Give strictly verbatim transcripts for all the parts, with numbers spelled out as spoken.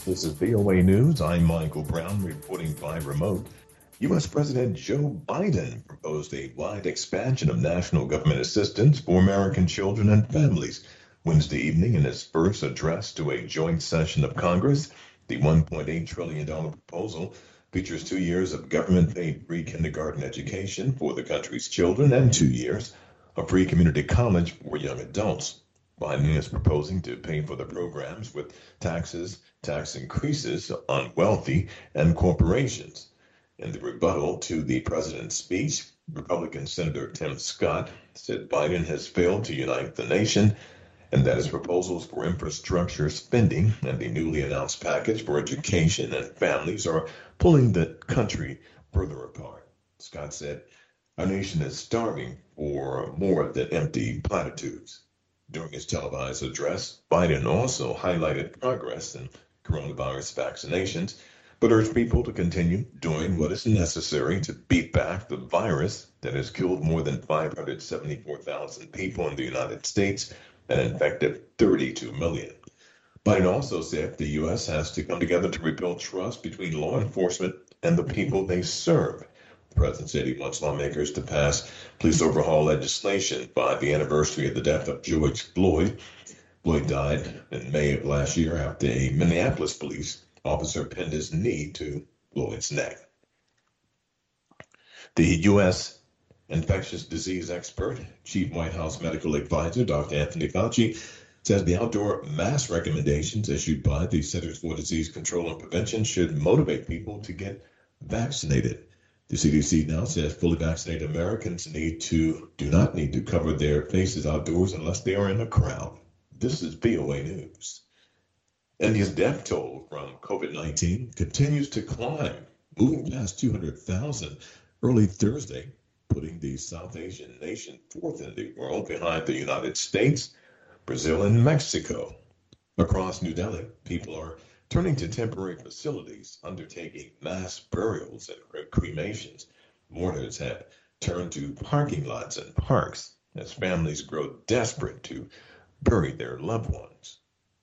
This is V O A News. I'm Michael Brown reporting by remote. U S. President Joe Biden proposed a wide expansion of national government assistance for American children and families Wednesday evening in his first address to a joint session of Congress. The one point eight trillion dollars proposal features two years of government-paid free kindergarten education for the country's children and two years of free community college for young adults. Biden is proposing to pay for the programs with taxes, tax increases on wealthy and corporations. In the rebuttal to the president's speech, Republican Senator Tim Scott said Biden has failed to unite the nation and that his proposals for infrastructure spending and the newly announced package for education and families are pulling the country further apart. Scott said, "Our nation is starving for more than empty platitudes." During his televised address, Biden also highlighted progress in coronavirus vaccinations, but urged people to continue doing what is necessary to beat back the virus that has killed more than five hundred seventy-four thousand people in the United States and infected thirty-two million. Biden also said the U S has to come together to rebuild trust between law enforcement and the people they serve. The president said he wants lawmakers to pass police overhaul legislation by the anniversary of the death of George Floyd. Floyd died in May of last year after a Minneapolis police officer pinned his knee to Floyd's neck. The U S infectious disease expert, Chief White House Medical Advisor, Doctor Anthony Fauci, says the outdoor mask recommendations issued by the Centers for Disease Control and Prevention should motivate people to get vaccinated. The C D C now says fully vaccinated Americans need to do not need to cover their faces outdoors unless they are in a crowd. This is V O A News. India's death toll from COVID nineteen continues to climb, moving past two hundred thousand early Thursday, putting the South Asian nation fourth in the world behind the United States, Brazil, and Mexico. Across New Delhi, people are turning to temporary facilities, undertaking mass burials and cremations. Mourners have turned to parking lots and parks as families grow desperate to bury their loved ones.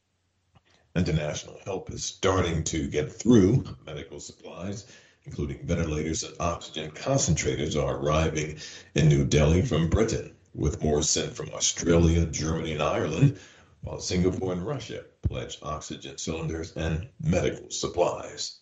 International help is starting to get through. Medical supplies, including ventilators and oxygen concentrators, are arriving in New Delhi from Britain, with more sent from Australia, Germany, and Ireland, while Singapore and Russia pledged oxygen cylinders and medical supplies.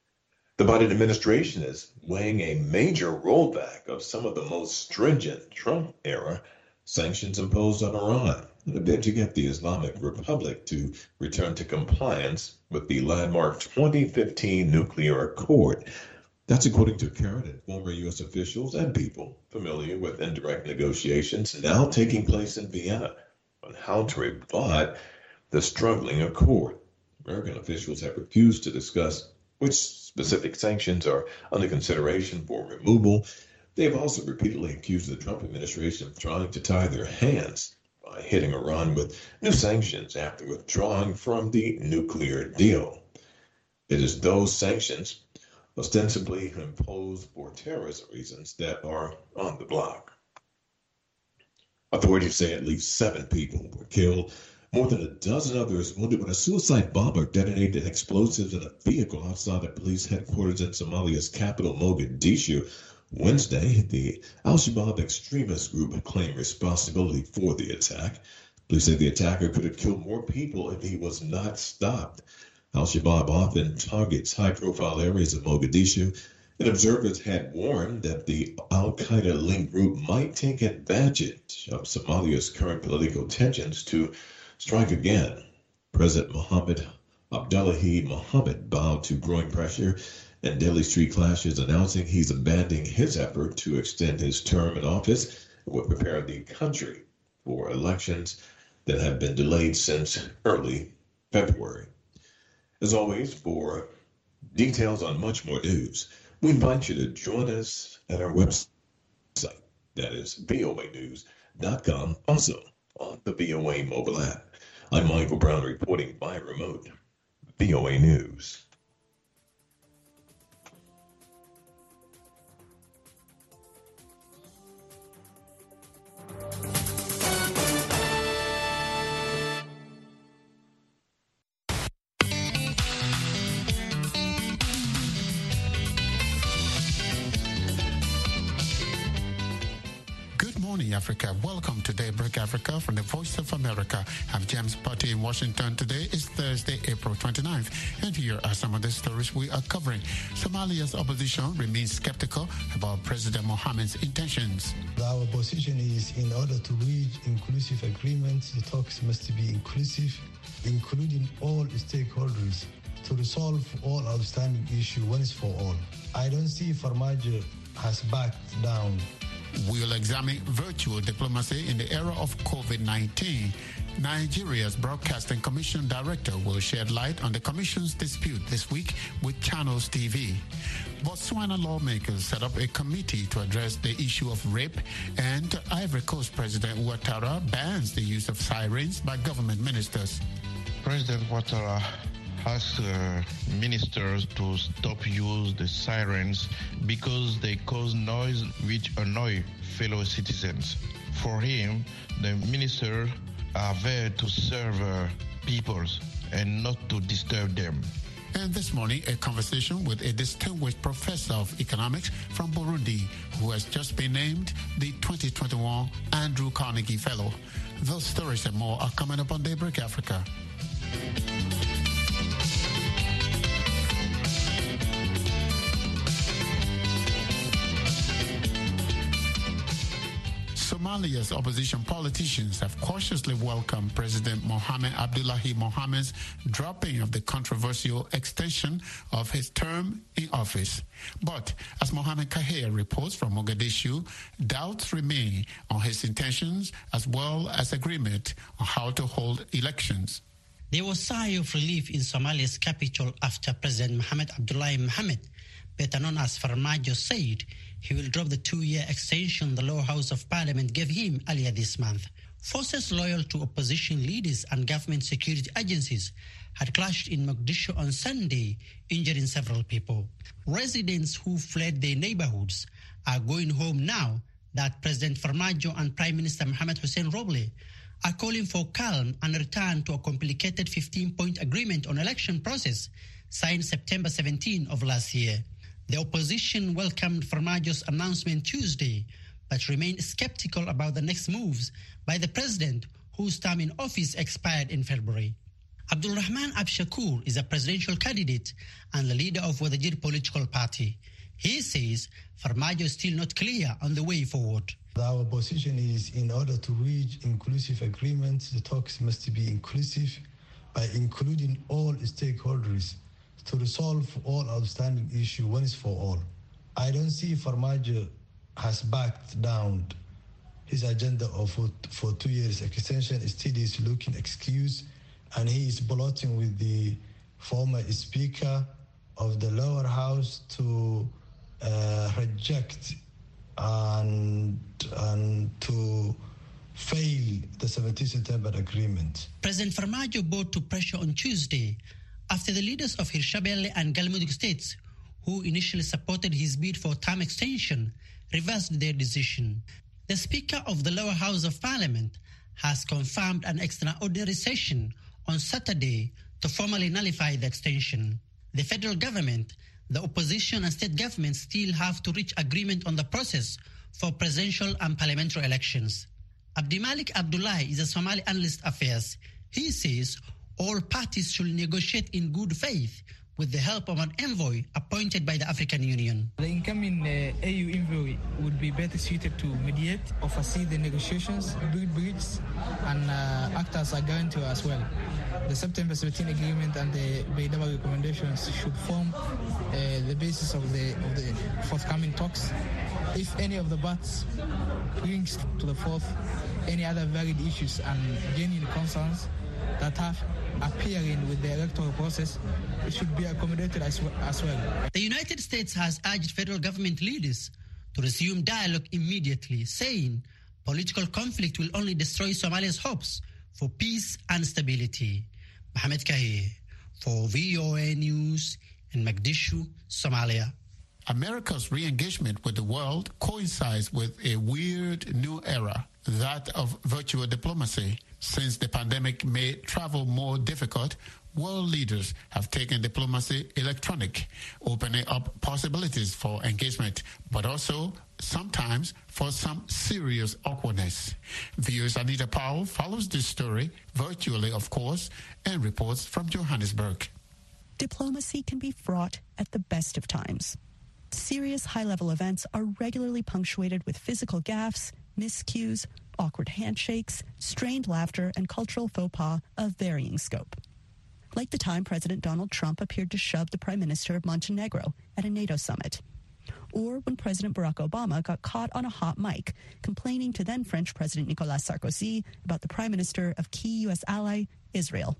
The Biden administration is weighing a major rollback of some of the most stringent Trump-era sanctions imposed on Iran, in a bid to get the Islamic Republic to return to compliance with the landmark twenty fifteen nuclear accord. That's according to current and former U S officials and people familiar with indirect negotiations now taking place in Vienna on how to rebut the struggling accord. American officials have refused to discuss which specific sanctions are under consideration for removal. They have also repeatedly accused the Trump administration of trying to tie their hands by hitting Iran with new sanctions after withdrawing from the nuclear deal. It is those sanctions, ostensibly imposed for terrorism reasons, that are on the block. Authorities say at least seven people were killed, more than a dozen others wounded when a suicide bomber detonated explosives in a vehicle outside the police headquarters in Somalia's capital, Mogadishu. Wednesday, the Al-Shabaab extremist group claimed responsibility for the attack. Police say the attacker could have killed more people if he was not stopped. Al-Shabaab often targets high-profile areas of Mogadishu, and observers had warned that the Al-Qaeda-linked group might take advantage of Somalia's current political tensions to strike again. President Mohammed Abdullahi Mohammed bowed to growing pressure and Delhi street clashes, announcing he's abandoning his effort to extend his term in office and will prepare the country for elections that have been delayed since early February. As always, for details on much more news, we invite you to join us at our website. That is V O A news dot com, also on the V O A mobile app. I'm Michael Brown reporting by remote. V O A News. Africa. Welcome to Daybreak Africa from the Voice of America. I'm James Putty in Washington. Today is Thursday, April twenty-ninth, and here are some of the stories we are covering. Somalia's opposition remains skeptical about President Mohammed's intentions. Our position is, in order to reach inclusive agreements, the talks must be inclusive, including all stakeholders, to resolve all outstanding issues once for all. I don't see Farmaajo has backed down. We'll examine virtual diplomacy in the era of COVID nineteen. Nigeria's Broadcasting Commission Director will shed light on the Commission's dispute this week with Channels T V. Botswana lawmakers set up a committee to address the issue of rape, and Ivory Coast President Ouattara bans the use of sirens by government ministers. President Ouattara asked uh, ministers to stop use the sirens because they cause noise which annoy fellow citizens. For him, the ministers are there to serve uh, peoples and not to disturb them. And this morning, a conversation with a distinguished professor of economics from Burundi who has just been named the twenty twenty-one Andrew Carnegie Fellow. Those stories and more are coming up on Daybreak Africa. Somalia's opposition politicians have cautiously welcomed President Mohamed Abdullahi Mohamed's dropping of the controversial extension of his term in office. But as Mohamed Kahir reports from Mogadishu, doubts remain on his intentions as well as agreement on how to hold elections. There was a sigh of relief in Somalia's capital after President Mohamed Abdullahi Mohamed, better known as Farmaajo, said he will drop the two-year extension the lower house of parliament gave him earlier this month. Forces loyal to opposition leaders and government security agencies had clashed in Mogadishu on Sunday, injuring several people. Residents who fled their neighborhoods are going home now that President Farmaajo and Prime Minister Mohamed Hussein Roble are calling for calm and return to a complicated fifteen-point agreement on election process signed September seventeenth of last year. The opposition welcomed Farmaajo's announcement Tuesday, but remained skeptical about the next moves by the president, whose term in office expired in February. Abdulrahman Abshakur is a presidential candidate and the leader of Wadajir political party. He says Farmaajo is still not clear on the way forward. Our position is, in order to reach inclusive agreements, the talks must be inclusive by including all stakeholders, to resolve all outstanding issues once for all. I don't see Farmaajo has backed down. His agenda of for, for two years extension still is looking excuse, and he is plotting with the former speaker of the lower house to uh, reject and, and to fail the seventeenth September agreement. President Farmaajo brought to pressure on Tuesday after the leaders of Hirshabelle and Galmudug states, who initially supported his bid for term extension, reversed their decision. The Speaker of the lower house of parliament has confirmed an extraordinary session on Saturday to formally nullify the extension. The federal government, the opposition and state governments still have to reach agreement on the process for presidential and parliamentary elections. Abdimalik Abdullahi is a Somali analyst affairs. He says all parties should negotiate in good faith with the help of an envoy appointed by the African Union. The incoming uh, A U envoy would be better suited to mediate, oversee the negotiations, build bridges, and uh, act as a guarantor as well. The September seventeenth agreement and the Beidaba recommendations should form uh, the basis of the, of the forthcoming talks. If any of the parts brings to the forth any other valid issues and genuine concerns that have appearing with the electoral process, it should be accommodated as well, as well. The United States has urged federal government leaders to resume dialogue immediately, saying political conflict will only destroy Somalia's hopes for peace and stability. Mohamed Kahir for V O A News in Mogadishu, Somalia. America's re-engagement with the world coincides with a weird new era, that of virtual diplomacy. Since the pandemic made travel more difficult, world leaders have taken diplomacy electronic, opening up possibilities for engagement, but also sometimes for some serious awkwardness. V O's Anita Powell follows this story, virtually of course, and reports from Johannesburg. Diplomacy can be fraught at the best of times. Serious high-level events are regularly punctuated with physical gaffes, miscues, awkward handshakes, strained laughter, and cultural faux pas of varying scope. Like the time President Donald Trump appeared to shove the Prime Minister of Montenegro at a NATO summit. Or when President Barack Obama got caught on a hot mic complaining to then French President Nicolas Sarkozy about the Prime Minister of key U S ally, Israel.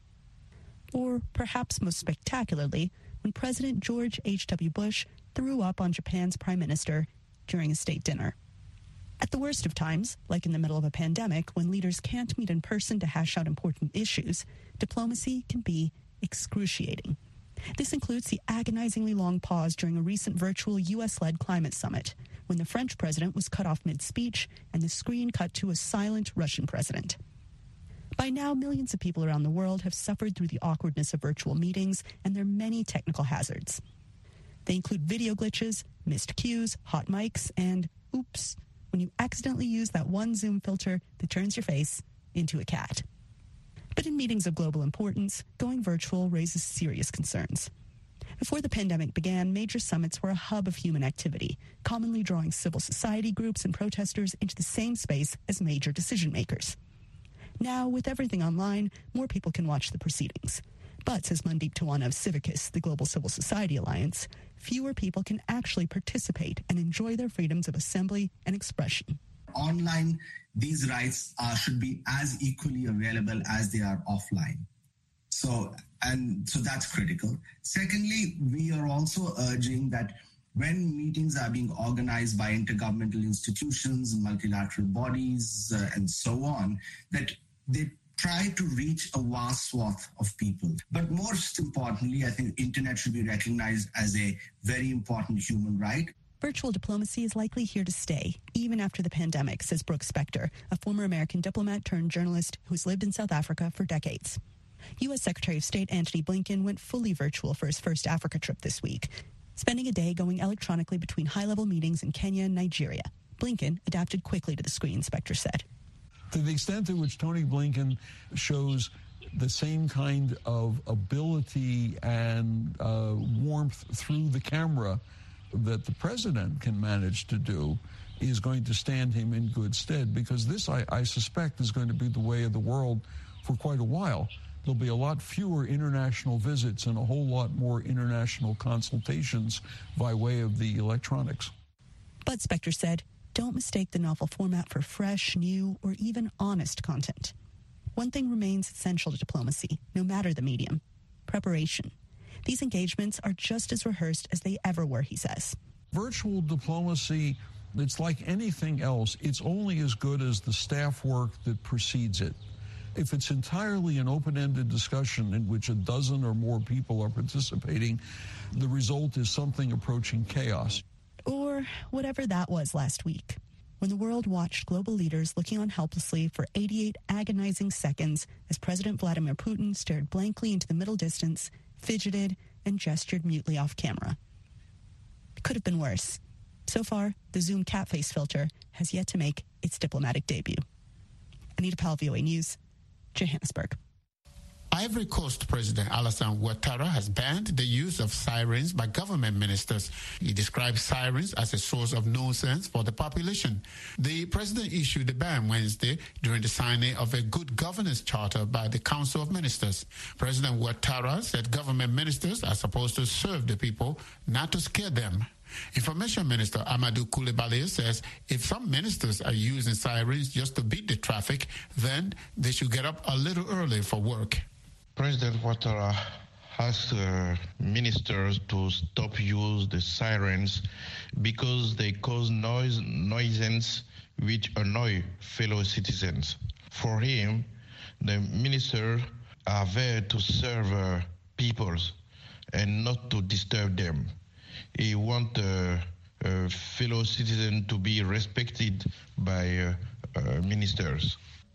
Or, perhaps most spectacularly, when President George H W Bush threw up on Japan's Prime Minister during a state dinner. At the worst of times, like in the middle of a pandemic when leaders can't meet in person to hash out important issues, diplomacy can be excruciating. This includes the agonizingly long pause during a recent virtual U S-led climate summit, when the French president was cut off mid-speech and the screen cut to a silent Russian president. By now, millions of people around the world have suffered through the awkwardness of virtual meetings and their many technical hazards. They include video glitches, missed cues, hot mics, and, oops, when you accidentally use that one Zoom filter that turns your face into a cat. But in meetings of global importance, going virtual raises serious concerns. Before the pandemic began, major summits were a hub of human activity, commonly drawing civil society groups and protesters into the same space as major decision makers. Now, with everything online, more people can watch the proceedings. But, says Mandeep Tawana of Civicus, the Global Civil Society Alliance, fewer people can actually participate and enjoy their freedoms of assembly and expression. Online, these rights uh, should be as equally available as they are offline. So, and so that's critical. Secondly, we are also urging that when meetings are being organized by intergovernmental institutions, multilateral bodies, uh, and so on, that they try to reach a vast swath of people. But most importantly, I think internet should be recognized as a very important human right. Virtual diplomacy is likely here to stay, even after the pandemic, says Brooke Spector, a former American diplomat turned journalist who's lived in South Africa for decades. U S Secretary of State Antony Blinken went fully virtual for his first Africa trip this week, spending a day going electronically between high-level meetings in Kenya and Nigeria. Blinken adapted quickly to the screen, Spector said. To the extent to which Tony Blinken shows the same kind of ability and uh, warmth through the camera that the president can manage to do is going to stand him in good stead, because this, I, I suspect, is going to be the way of the world for quite a while. There'll be a lot fewer international visits and a whole lot more international consultations by way of the electronics. But, Spector said, don't mistake the novel format for fresh, new, or even honest content. One thing remains essential to diplomacy, no matter the medium: preparation. These engagements are just as rehearsed as they ever were, he says. Virtual diplomacy, it's like anything else. It's only as good as the staff work that precedes it. If it's entirely an open-ended discussion in which a dozen or more people are participating, the result is something approaching chaos. Or whatever that was last week, when the world watched global leaders looking on helplessly for eighty-eight agonizing seconds as President Vladimir Putin stared blankly into the middle distance, fidgeted, and gestured mutely off camera. It could have been worse. So far, the Zoom cat face filter has yet to make its diplomatic debut. Anita Powell, V O A News, Johannesburg. Ivory Coast President Alassane Ouattara has banned the use of sirens by government ministers. He describes sirens as a source of nuisance for the population. The president issued the ban Wednesday during the signing of a good governance charter by the Council of Ministers. President Ouattara said government ministers are supposed to serve the people, not to scare them. Information Minister Amadou Coulibaly says if some ministers are using sirens just to beat the traffic, then they should get up a little early for work. President Ouattara asked uh, ministers to stop use the sirens because they cause noise, nuisance which annoy fellow citizens. For him, the ministers are there to serve uh, peoples and not to disturb them. He wants uh, uh, fellow citizens to be respected by uh, uh, ministers.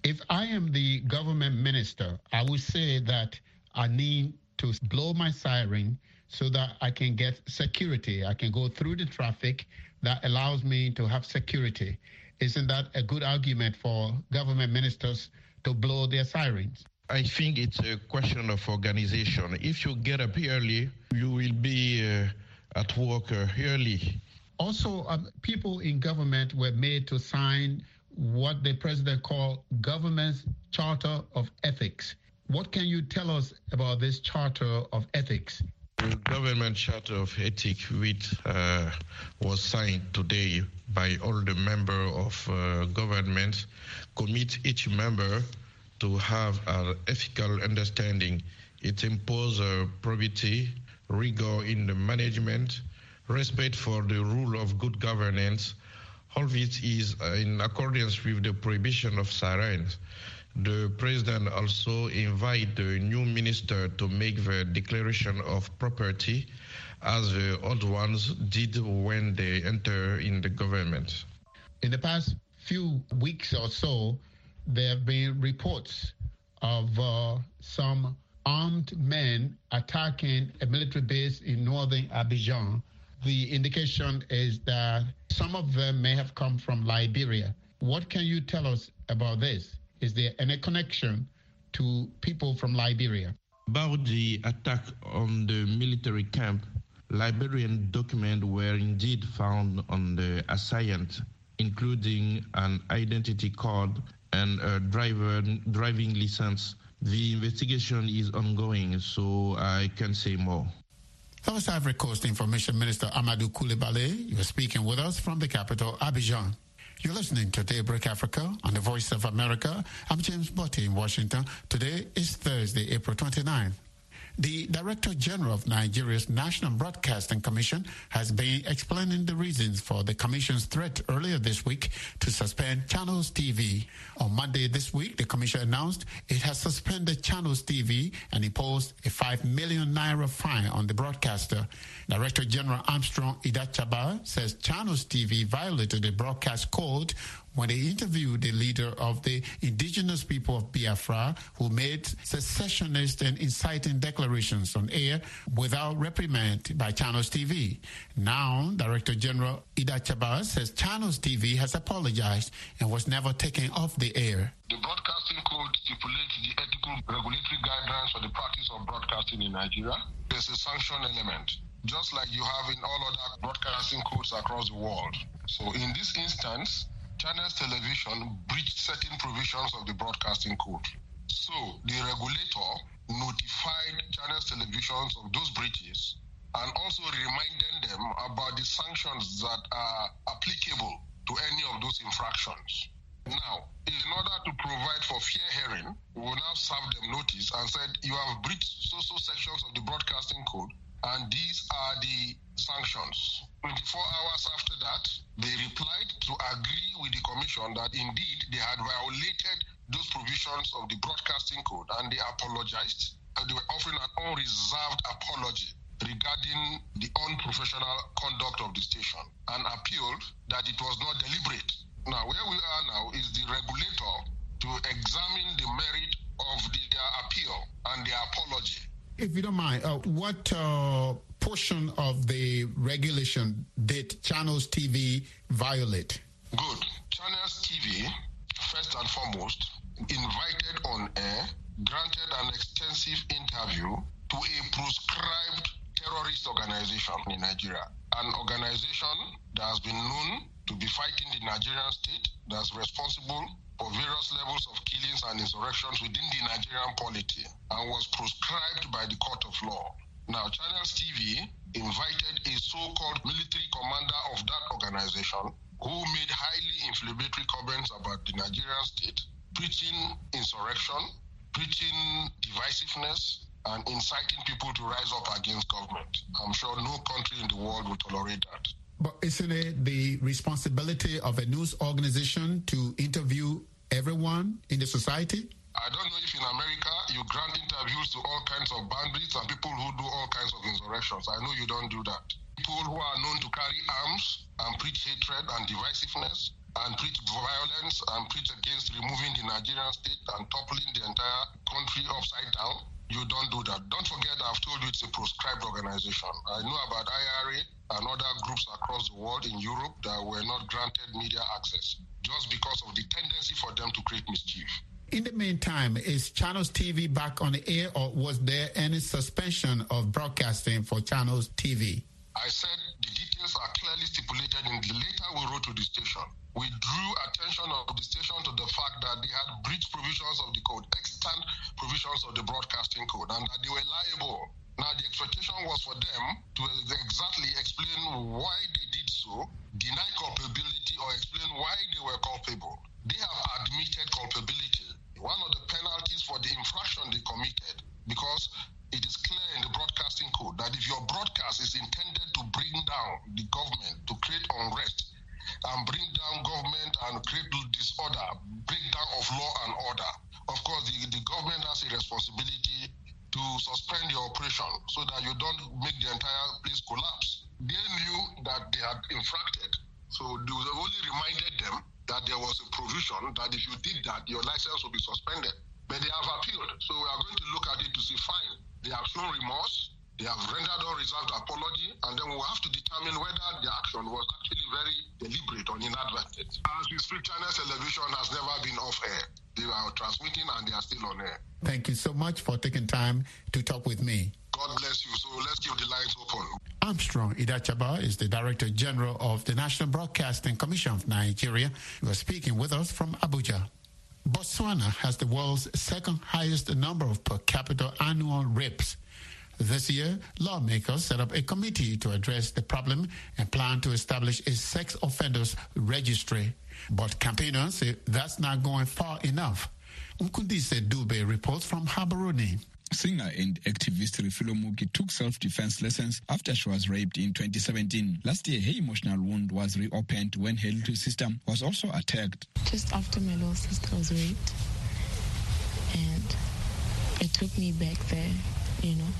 If I am the government minister, I would say that I need to blow my siren so that I can get security. I can go through the traffic that allows me to have security. Isn't that a good argument for government ministers to blow their sirens? I think it's a question of organization. If you get up early, you will be uh, at work uh, early. Also, um, people in government were made to sign what the president called Government's Charter of Ethics. What can you tell us about this Charter of Ethics? The Government Charter of Ethics, which uh, was signed today by all the members of uh, government, commits each member to have an ethical understanding. It imposes uh, probity, rigor in the management, respect for the rule of good governance. All of it is in accordance with the prohibition of sirens. The president also invited the new minister to make the declaration of property as the old ones did when they enter in the government. In the past few weeks or so, there have been reports of uh, some armed men attacking a military base in northern Abidjan. The indication is that some of them may have come from Liberia. What can you tell us about this? Is there any connection to people from Liberia? About the attack on the military camp, Liberian documents were indeed found on the assailant, including an identity card and a driver driving license. The investigation is ongoing, so I can't say more. That was Ivory Coast Information Minister Amadou Coulibaly. You are speaking with us from the capital, Abidjan. You're listening to Daybreak Africa on the Voice of America. I'm James Botti in Washington. Today is Thursday, April twenty-ninth. The Director General of Nigeria's National Broadcasting Commission has been explaining the reasons for the Commission's threat earlier this week to suspend Channels T V. On Monday this week, the Commission announced it has suspended Channels T V and imposed a five million naira fine on the broadcaster. Director General Armstrong Idachaba says Channels T V violated the broadcast code when they interviewed the leader of the indigenous people of Biafra, who made secessionist and inciting declarations on air without reprimand by Channels T V. Now, Director General Idachaba says Channels T V has apologized and was never taken off the air. The broadcasting code stipulates the ethical regulatory guidelines for the practice of broadcasting in Nigeria. There's a sanction element, just like you have in all other broadcasting codes across the world. So in this instance, Channels Television breached certain provisions of the broadcasting code. So the regulator notified Channels Televisions of those breaches and also reminded them about the sanctions that are applicable to any of those infractions. Now, in order to provide for fair hearing, we will now serve them notice and said, you have breached so-so sections of the broadcasting code, and these are the sanctions. twenty-four hours after that, they replied to agree with the Commission that indeed they had violated those provisions of the broadcasting code, and they apologized. And they were offering an unreserved apology regarding the unprofessional conduct of the station and appealed that it was not deliberate. Now, where we are now is the regulator to examine the merit of their appeal and their apology. If you don't mind, uh, what uh, portion of the regulation did Channels T V violate? Good. Channels T V, first and foremost, invited on air, granted an extensive interview to a proscribed terrorist organization in Nigeria, an organization that has been known to be fighting the Nigerian state, that's responsible for various levels of killings and insurrections within the Nigerian polity, and was proscribed by the court of law. Now, Channels T V invited a so-called military commander of that organization who made highly inflammatory comments about the Nigerian state, preaching insurrection, preaching divisiveness, and inciting people to rise up against government. I'm sure no country in the world would tolerate that. But isn't it the responsibility of a news organization to interview everyone in the society? I don't know if in America you grant interviews to all kinds of bandits and people who do all kinds of insurrections. I know you don't do that. People who are known to carry arms and preach hatred and divisiveness, and preach violence and preach against removing the Nigerian state and toppling the entire country upside down, you don't do that. Don't forget, I've told you it's a proscribed organization. I know about I R A and other groups across the world in Europe that were not granted media access just because of the tendency for them to create mischief. In the meantime, is Channels T V back on the air, or was there any suspension of broadcasting for Channels T V? I said the details are clearly stipulated in the letter we wrote to the station. We drew attention of the station to the fact that they had breached provisions of the code, extant provisions of the broadcasting code, and that they were liable. Now, the expectation was for them to exactly explain why they did so, deny culpability, or explain why they were culpable. They have admitted culpability. One of the penalties for the infraction they committed, because it is clear in the broadcasting code that if your broadcast is intended to bring down the government, to create unrest, and bring down government and create disorder, breakdown of law and order, of course, the, the government has a responsibility to suspend your operation so that you don't make the entire place collapse. They knew that they had infracted. So they only reminded them that there was a provision that if you did that, your license will be suspended. But they have appealed. So we are going to look at it to see, fine, they have shown remorse, they have rendered unreserved apology, and then we'll have to determine whether the action was actually very deliberate or inadvertent. As we speak, Channels Television has never been off air. They are transmitting and they are still on air. Thank you so much for taking time to talk with me. God bless you. So let's keep the lines open. Armstrong Idachaba is the Director General of the National Broadcasting Commission of Nigeria. He was speaking with us from Abuja. Botswana has the world's second highest number of per capita annual rapes. This year, lawmakers set up a committee to address the problem and plan to establish a sex offenders registry. But campaigners say that's not going far enough. Mkundise Dube reports from Habaroni. Singer and activist Refilo Muki took self-defense lessons after she was raped in twenty seventeen. Last year, her emotional wound was reopened when her little sister was also attacked. Just after my little sister was raped, and it took me back there, you know.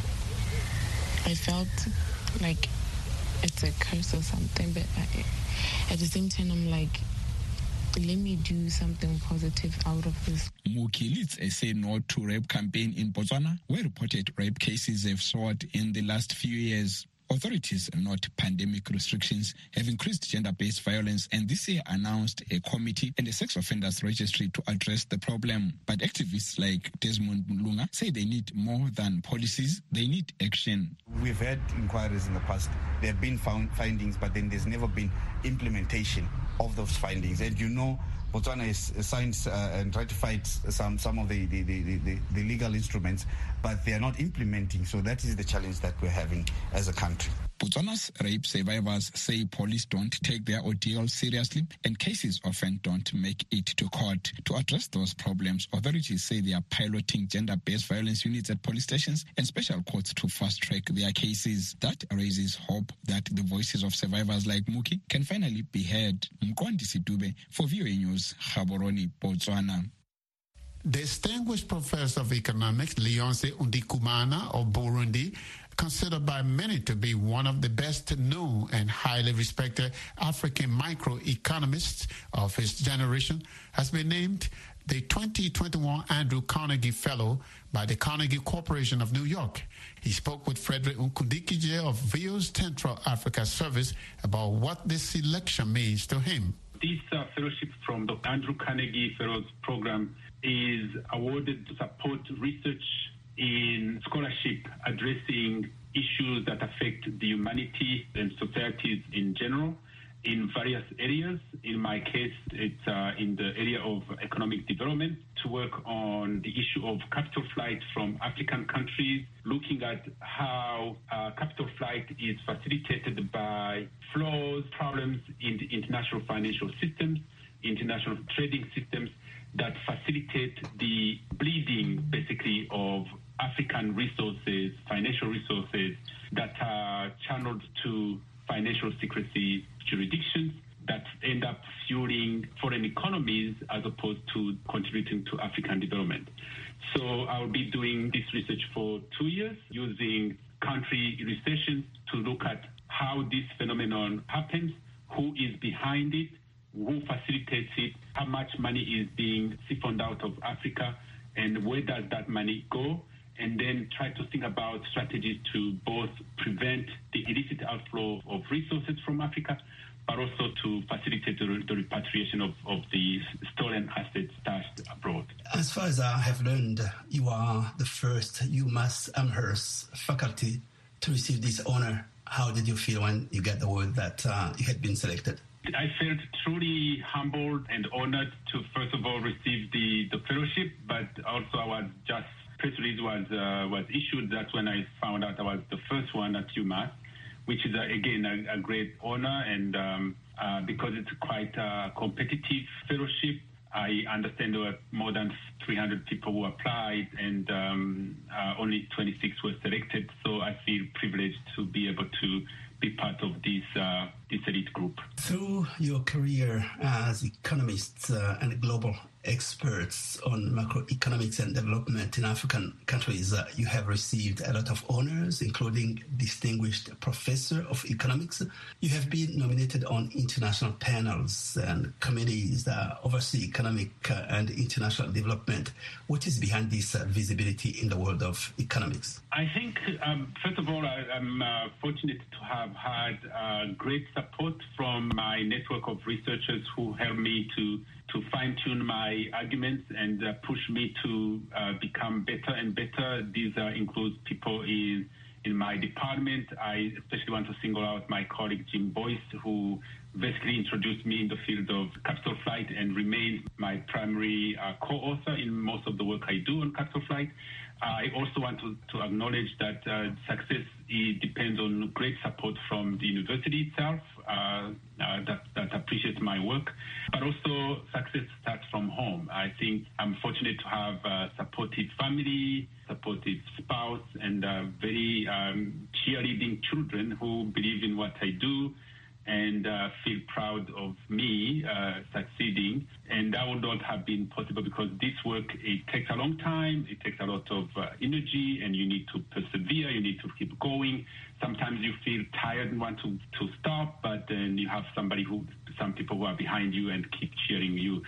I felt like it's a curse or something, but I, at the same time, I'm like, let me do something positive out of this. Muki leads a Say No to Rape campaign in Botswana, where reported rape cases have soared in the last few years. Authorities, not pandemic restrictions, have increased gender-based violence, and this year announced a committee and a sex offenders registry to address the problem. But activists like Desmond Mulunga say they need more than policies, they need action. We've had inquiries in the past. There have been found findings, but then there's never been implementation of those findings. And you know, Botswana has signed uh, and ratified some some of the the, the, the the legal instruments, but they are not implementing. So that is the challenge that we're having as a country. Botswana's rape survivors say police don't take their ordeal seriously and cases often don't make it to court. To address those problems, authorities say they are piloting gender-based violence units at police stations and special courts to fast-track their cases. That raises hope that the voices of survivors like Muki can finally be heard. Mkwandisi Dube for V O A News, Gaborone, Botswana. Distinguished Professor of Economics Leonce Ndikumana of Burundi, considered by many to be one of the best known and highly respected African microeconomists of his generation, has been named the twenty twenty-one Andrew Carnegie Fellow by the Carnegie Corporation of New York. He spoke with Frederick Nkundikije of V O's Central Africa Service about what this selection means to him. This uh, fellowship from the Andrew Carnegie Fellows Program is awarded to support research in scholarship addressing issues that affect the humanity and societies in general in various areas. In my case, it's uh, in the area of economic development, to work on the issue of capital flight from African countries, looking at how uh, capital flight is facilitated by flaws, problems in the international financial systems, international trading systems that facilitate the bleeding, basically, of African resources, financial resources that are channeled to financial secrecy jurisdictions that end up fueling foreign economies as opposed to contributing to African development. So I'll be doing this research for two years using country researches to look at how this phenomenon happens, who is behind it, who facilitates it, how much money is being siphoned out of Africa, and where does that money go, and then try to think about strategies to both prevent the illicit outflow of resources from Africa, but also to facilitate the, the repatriation of, of the stolen assets stashed abroad. As far as I have learned, you are the first UMass Amherst faculty to receive this honor. How did you feel when you get the word that uh, you had been selected? I felt truly humbled and honored to, first of all, receive the, the fellowship, but also I was just, press release was, uh, was issued. That's when I found out I was the first one at UMass, which is, uh, again, a, a great honor. And um, uh, because it's quite a competitive fellowship, I understand there were more than three hundred people who applied, and um, uh, only twenty-six were selected. So I feel privileged to be able to be part of this uh, this elite group. Through your career as economists uh, and global experts on macroeconomics and development in African countries, uh, you have received a lot of honors, including Distinguished Professor of Economics. You have been nominated on international panels and committees that oversee economic uh, and international development. What is behind this uh, visibility in the world of economics? I think, um, first of all, I, I'm uh, fortunate to have had uh, great support from my network of researchers who helped me to to fine-tune my arguments and uh, push me to uh, become better and better. These uh, include people in in my department. I especially want to single out my colleague Jim Boyce, who basically introduced me in the field of capital flight and remains my primary uh, co-author in most of the work I do on capital flight. I also want to, to acknowledge that uh, success it depends on great support from the university itself uh, uh, that, that appreciates my work, but also success starts from home. I think I'm fortunate to have a supportive family, supportive spouse, and uh, very um, cheerleading children who believe in what I do and uh, feel proud of me uh, succeeding. And that would not have been possible because this work, it takes a long time, it takes a lot of uh, energy, and you need to persevere, you need to keep going. Sometimes you feel tired and want to, to stop, but then you have somebody who, some people who are behind you and keep cheering you.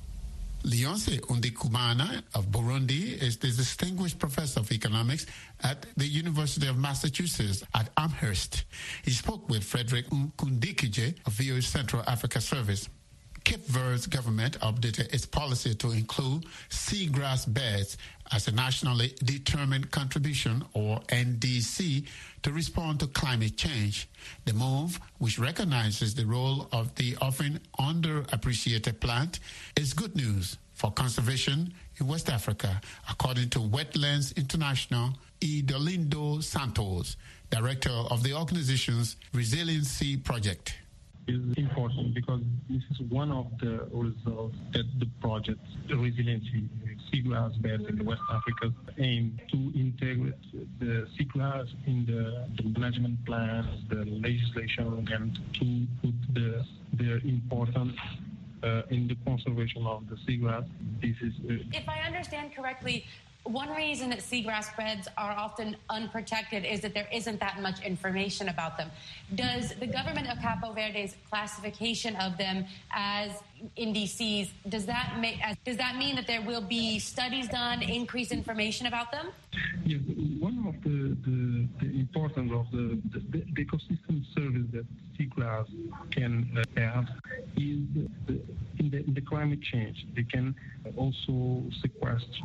Leonce Ndikumana of Burundi is the Distinguished Professor of Economics at the University of Massachusetts at Amherst. He spoke with Frederick Nkundikije of V O A Central Africa Service. Cape Verde's government updated its policy to include seagrass beds as a nationally determined contribution, or N D C, to respond to climate change. The move, which recognizes the role of the often underappreciated plant, is good news for conservation in West Africa, according to Wetlands International, Idolindo Santos, director of the organization's Resiliency Project. Is important because this is one of the results that the project Resiliency Seagrass Beds in West Africa aim to integrate the seagrass in the, the management plans, the legislation, and to put the their importance uh, in the conservation of the seagrass. This is. Uh, if I understand correctly, one reason that seagrass beds are often unprotected is that there isn't that much information about them. Does the government of Cabo Verde's classification of them as N D Cs, does that make, does that mean that there will be studies done, increased information about them? Yes, one of the, the, the importance of the, the, the ecosystem service that seagrass can uh, have is the, the, in, the, in the climate change. They can also sequester,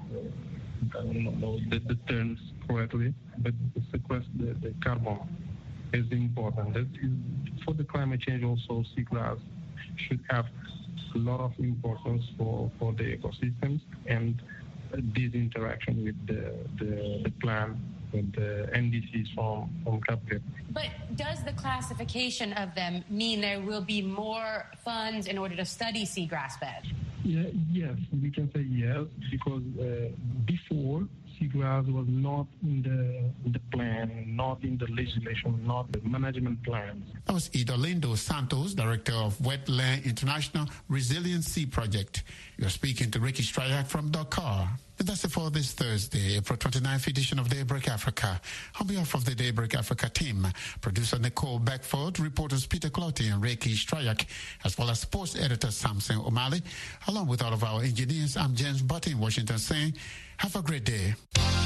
I don't know the, the terms correctly, but sequester the, the carbon is important. That is, for the climate change also, seagrass should have a lot of importance for, for the ecosystems and this interaction with the, the, the plant, with the N D Cs from, from Cape Verde. But does the classification of them mean there will be more funds in order to study seagrass beds? Yeah, yes, we can say yes, because uh, before, seagrass was not in the, in the plan, not in the legislation, not the management plans. That was Idolindo Santos, director of Wetland International Resiliency Project. You're speaking to Ricky Stryak from Dakar. And that's it for this Thursday, April twenty-ninth edition of Daybreak Africa. On behalf of the Daybreak Africa team, producer Nicole Beckford, reporters Peter Cloty and Reiki Strayak, as well as sports editor Samson O'Malley, along with all of our engineers, I'm James Butt in Washington saying, have a great day.